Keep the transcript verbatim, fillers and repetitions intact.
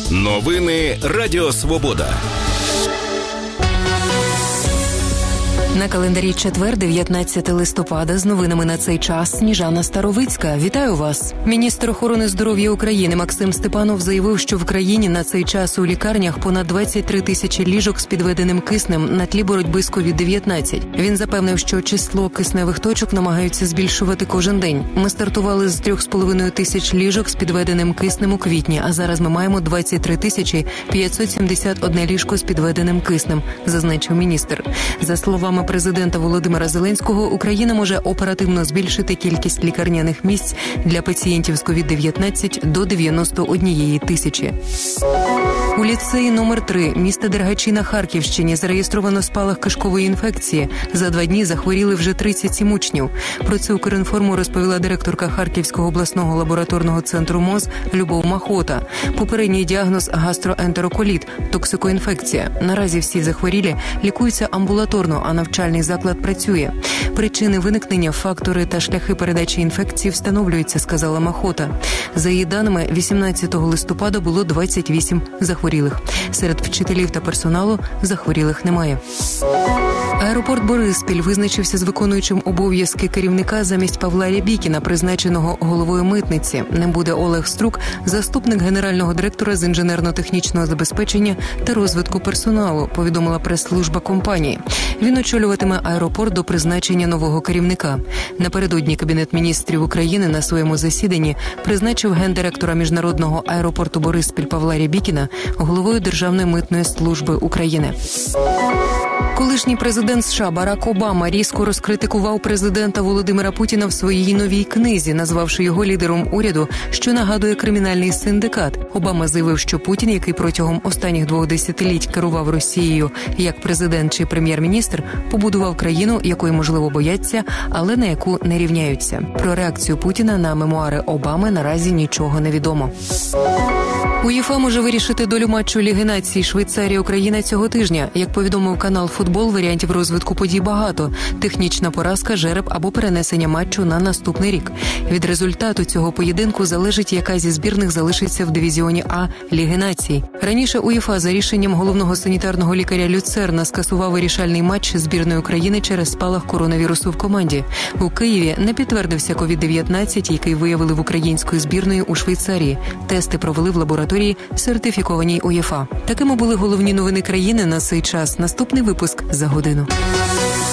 Новини Радіо Свобода. На календарі четвер, дев'ятнадцяте листопада, з новинами на цей час Сніжана Старовицька. Вітаю вас. Міністр охорони здоров'я України Максим Степанов заявив, що в країні на цей час у лікарнях понад двадцять три тисячі ліжок з підведеним киснем на тлі боротьби з ковід дев'ятнадцять. Він запевнив, що число кисневих точок намагаються збільшувати кожен день. Ми стартували з трьох з половиною тисяч ліжок з підведеним киснем у квітні, а зараз ми маємо двадцять три тисячі п'ятсот сімдесят одне ліжко з підведеним киснем, зазначив міністр. За словами президента Володимира Зеленського, Україна може оперативно збільшити кількість лікарняних місць для пацієнтів з ковід дев'ятнадцять до дев'яносто однієї тисячі. У ліцеї номер три міста Дергачі на Харківщині зареєстровано спалах кишкової інфекції. За два дні захворіли вже тридцять сім учнів. Про це Укрінформу розповіла директорка Харківського обласного лабораторного центру МОЗ Любов Махота. Попередній діагноз – гастроентероколіт, токсикоінфекція. Наразі всі захворілі лікуються амбулаторно, а навчальний заклад працює. Причини виникнення, фактори та шляхи передачі інфекції встановлюються, сказала Махота. За її даними, вісімнадцятого листопада було двадцять вісім захворілих. Серед вчителів та персоналу захворілих немає. Аеропорт Бориспіль визначився з виконуючим обов'язки керівника замість Павла Рябікіна, призначеного головою митниці. Ним буде Олег Струк, заступник генерального директора з інженерно-технічного забезпечення та розвитку персоналу, повідомила прес-служба компанії. Він очолюватиме аеропорт до призначення нового керівника. Напередодні Кабінет міністрів України на своєму засіданні призначив гендиректора міжнародного аеропорту Бориспіль Павла Рябікіна головою Державної митної служби України. Колишній президент США Барак Обама різко розкритикував президента Володимира Путіна в своїй новій книзі, назвавши його лідером уряду, що нагадує кримінальний синдикат. Обама заявив, що Путін, який протягом останніх двох десятиліть керував Росією як президент чи прем'єр-міністр, побудував країну, якої, можливо, бояться, але на яку не рівняються. Про реакцію Путіна на мемуари Обами наразі нічого не відомо. УЄФА може вирішити долю матчу Ліги націй Швейцарія-Україна цього тижня. Як повідомив канал «Футбол», варіантів розвитку подій багато. Технічна поразка, жереб або перенесення матчу на наступний рік. Від результату цього поєдинку залежить, яка зі збірних залишиться в дивізіоні А Ліги націй. Раніше УЄФА за рішенням головного санітарного лікаря Люцерна скасував вирішальний матч збірної України через спалах коронавірусу в команді. У Києві не підтвердився ковід дев'ятнадцять, який виявили в української збірної у Швейцарії. Тести провели в лабораторії, сертифікованій УЄФА. Такими були головні новини країни на цей час. Наступний випуск за годину.